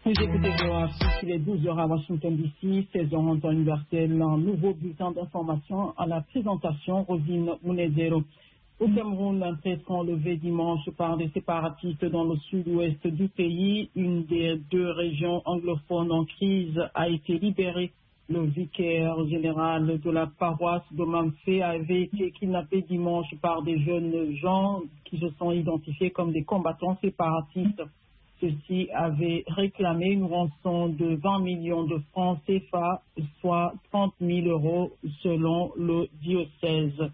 Vous écoutez VOA Afrique, il est 12 heures à Washington DC, 16 heures en temps universel. Un nouveau bulletin d'information à la présentation, Rosine Mounezero. Au Cameroun, un prêtre enlevé dimanche par des séparatistes dans le sud-ouest du pays. Une des deux régions anglophones en crise a été libérée. Le vicaire général de la paroisse de Mamfé avait été kidnappé dimanche par des jeunes gens qui se sont identifiés comme des combattants séparatistes. Ceux-ci avaient réclamé une rançon de 20 millions de francs CFA, soit 30 000 euros selon le diocèse.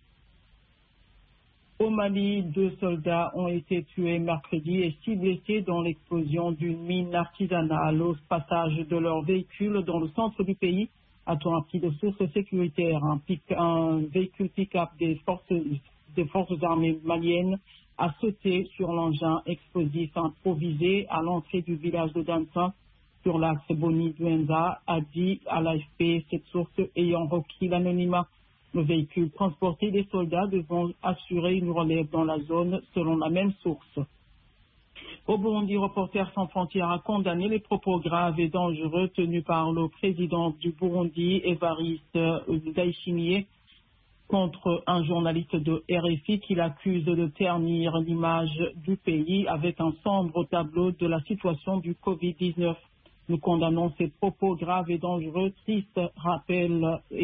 Au Mali, 2 soldats ont été tués mercredi et 6 blessés dans l'explosion d'une mine artisanale au passage de leur véhicule dans le centre du pays. A-t-on appris de sources sécuritaires? Un véhicule pick-up des forces armées maliennes a sauté sur l'engin explosif improvisé à l'entrée du village de Dansa sur l'axe Boni-Douenza, a dit à l'AFP cette source ayant requis l'anonymat. Le véhicule transportait des soldats devant assurer une relève dans la zone selon la même source. Au Burundi, Reporters sans frontières a condamné les propos graves et dangereux tenus par le président du Burundi, Évariste Ndayishimiye, contre un journaliste de RFI qui l'accuse de ternir l'image du pays avec un sombre tableau de la situation du Covid-19. Nous condamnons ces propos graves et dangereux, triste rappel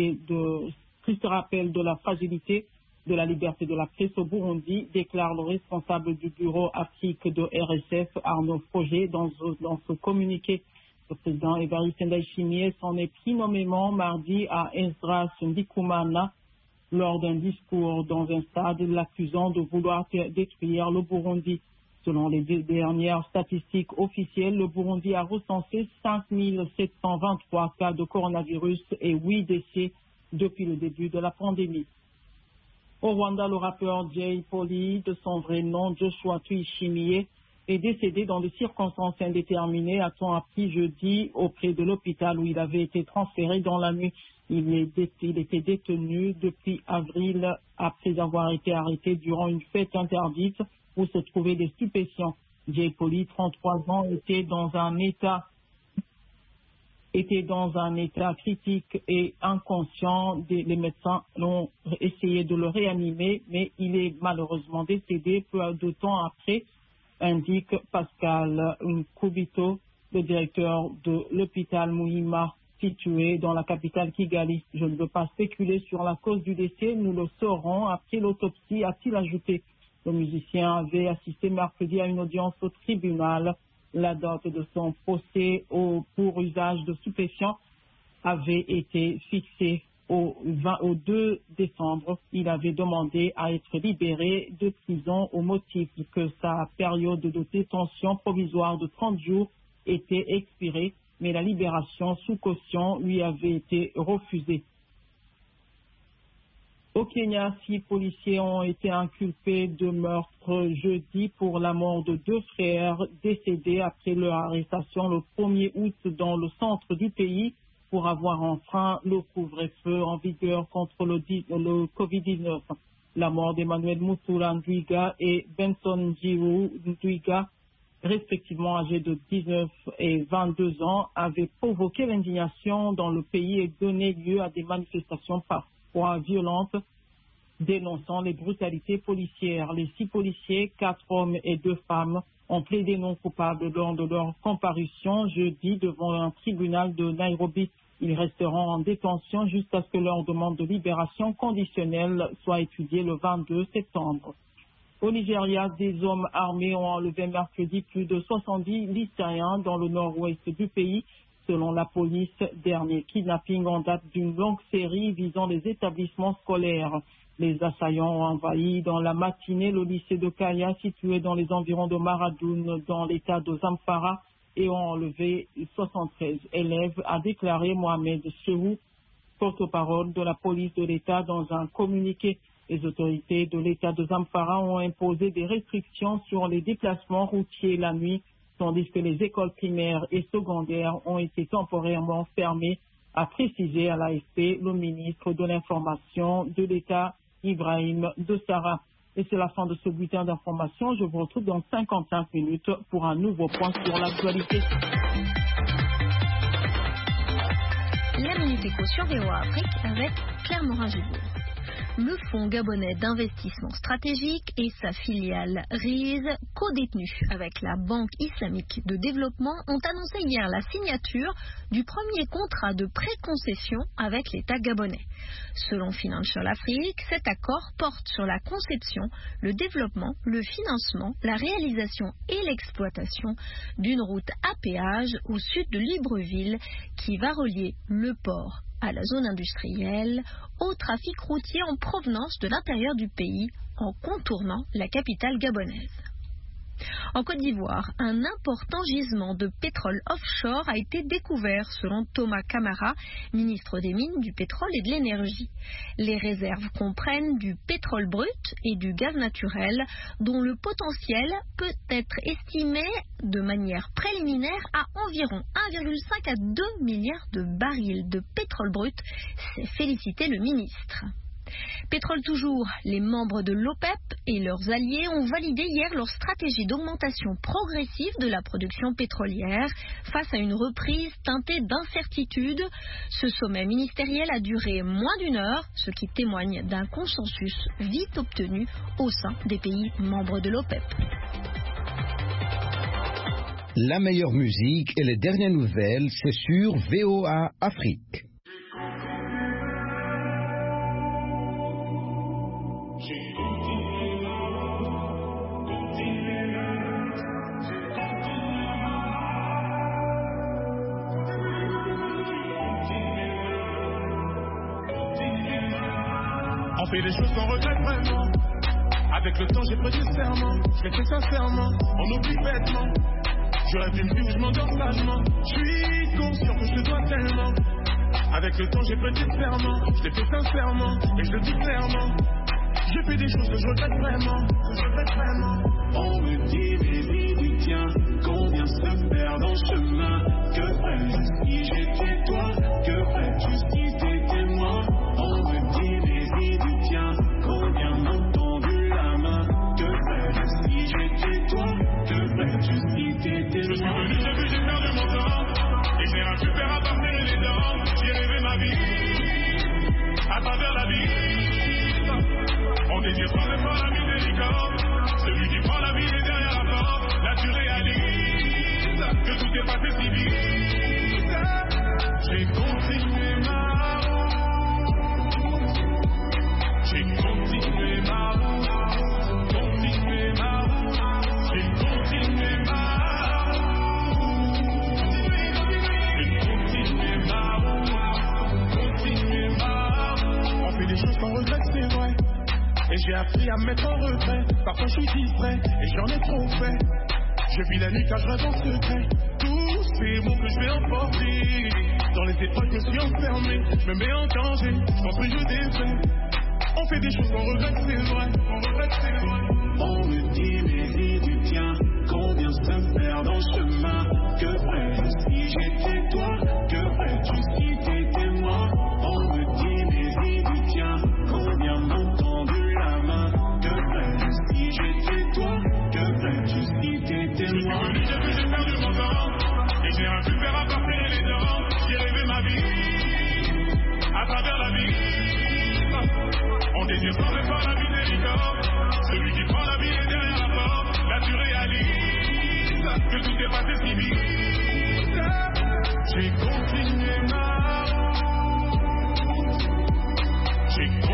de la fragilité de la liberté de la presse au Burundi, déclare le responsable du bureau Afrique de RSF, Arnaud Froger, dans ce communiqué. Le président Évariste Ndayishimiye s'en est pris nommément mardi à Esdras Ndikumana lors d'un discours dans un stade, l'accusant de vouloir détruire le Burundi. Selon les dernières statistiques officielles, le Burundi a recensé 5 723 cas de coronavirus et 8 décès depuis le début de la pandémie. Au Rwanda, le rappeur Jay Polly, de son vrai nom Joshua Tuyishimiye, est décédé dans des circonstances indéterminées, a-t-on appris jeudi auprès de l'hôpital où il avait été transféré dans la nuit. Il était détenu depuis avril après avoir été arrêté durant une fête interdite où se trouvaient des stupéfiants. Jay Polly, 33 ans, était dans un état critique et inconscient. Les médecins ont essayé de le réanimer, mais il est malheureusement décédé peu de temps après, indique Pascal Nkubito, le directeur de l'hôpital Muhima, situé dans la capitale Kigali. Je ne veux pas spéculer sur la cause du décès, nous le saurons après l'autopsie, a-t-il ajouté. Le musicien avait assisté mercredi à une audience au tribunal. La date de son procès pour usage de stupéfiants avait été fixée au 2 décembre. Il avait demandé à être libéré de prison au motif que sa période de détention provisoire de 30 jours était expirée, mais la libération sous caution lui avait été refusée. Au Kenya, 6 policiers ont été inculpés de meurtre jeudi pour la mort de 2 frères décédés après leur arrestation le 1er août dans le centre du pays pour avoir enfreint le couvre-feu en vigueur contre le Covid-19. La mort d'Emmanuel Moutoula Ndwiga et Benson Njiru Ndwiga, respectivement âgés de 19 et 22 ans, avait provoqué l'indignation dans le pays et donné lieu à des manifestations parfois violentes, dénonçant les brutalités policières. Les 6 policiers, 4 hommes et 2 femmes, ont plaidé non coupables lors de leur comparution jeudi devant un tribunal de Nairobi. Ils resteront en détention jusqu'à ce que leur demande de libération conditionnelle soit étudiée le 22 septembre. Au Nigeria, des hommes armés ont enlevé mercredi plus de 70 lycéens dans le nord-ouest du pays. Selon la police, dernier kidnapping en date d'une longue série visant les établissements scolaires. Les assaillants ont envahi dans la matinée le lycée de Kaya, situé dans les environs de Maradoun, dans l'état de Zamfara, et ont enlevé 73 élèves, a déclaré Mohamed Chehou, porte-parole de la police de l'État, dans un communiqué. Les autorités de l'État de Zamfara ont imposé des restrictions sur les déplacements routiers la nuit, tandis que les écoles primaires et secondaires ont été temporairement fermées, a précisé à l'AFP le ministre de l'Information de l'État, Ibrahim Dessara. Et c'est la fin de ce bulletin d'information. Je vous retrouve dans 55 minutes pour un nouveau point sur l'actualité. La Minute Éco sur VOA Afrique avec Claire Morin-Gibourg. Le Fonds gabonais d'investissement stratégique et sa filiale RISE, co-détenus avec la Banque islamique de développement, ont annoncé hier la signature du premier contrat de préconcession avec l'État gabonais. Selon Financial Afrique, cet accord porte sur la conception, le développement, le financement, la réalisation et l'exploitation d'une route à péage au sud de Libreville qui va relier le port à la zone industrielle, au trafic routier en provenance de l'intérieur du pays en contournant la capitale gabonaise. En Côte d'Ivoire, un important gisement de pétrole offshore a été découvert selon Thomas Camara, ministre des Mines, du Pétrole et de l'Énergie. Les réserves comprennent du pétrole brut et du gaz naturel dont le potentiel peut être estimé de manière préliminaire à environ 1,5 à 2 milliards de barils de pétrole brut, s'est félicité le ministre. Pétrole toujours, les membres de l'OPEP et leurs alliés ont validé hier leur stratégie d'augmentation progressive de la production pétrolière face à une reprise teintée d'incertitude. Ce sommet ministériel a duré moins d'1 heure, ce qui témoigne d'un consensus vite obtenu au sein des pays membres de l'OPEP. La meilleure musique et les dernières nouvelles, c'est sur VOA Afrique. On fait des choses qu'on regrette vraiment. Avec le temps j'ai pris du serment. Je l'ai fait sincèrement, on oublie bêtement. J'aurais pu me dire où je m'endors sagement. Je suis conscient que je te dois tellement. Avec le temps j'ai pris du serment. Je l'ai fait sincèrement, et je le dis clairement. J'ai fait des choses que je regrette vraiment. On me dit baby du tien, qu'on vient se perdre en chemin. Que ferais-je si j'étais toi? Que ferais-tu si t'étais moi? On me dit baby du tien, qu'on vient m'ont tendu la main. Que ferais-je si j'étais toi? Que ferais-tu si t'étais moi? Je suis venu, j'ai vu, j'ai perdu mon temps. Et j'ai rien pu faire à part serrer les dents. J'ai rêvé ma vie, à travers la vie. On désire sans effort la miséricorde. Celui qui prend la vie est derrière la porte. Là tu réalises que tout est passé si vite. J'ai continué ma route. J'ai continué ma route. Continué ma route. J'ai continué ma route. J'ai continué ma route. Continué ma route. On fait des choses qu'on regrette, c'est vrai. Et j'ai appris à me mettre en retrait. Parfois je suis distrait et j'en ai trop fait. Je vis la nuit car je rêve en secret. Tous ces mots que je vais emporter. Dans les étoiles que je suis enfermé. Je me mets en danger, je construis, je défais. On fait des choses qu'on regrette, c'est vrai. On me dit mais du tien, qu'on vient se perdre en chemin. Que ferais-je si j'étais toi? Que ferais-tu si t'étais moi? On me dit mais du tien, qu'on vient m'entendre. Si j'étais toi, que ferais-tu si t'étais moi? Je suis venu, j'ai perdu mon temps. Et j'ai rien pu faire à part serrer les dents. J'ai rêvé ma vie, à travers la vie. On désire sans effort la miséricorde. Celui qui prend la vie est derrière la porte. Là tu réalises que tout est passé si vite. J'ai continué ma route. J'ai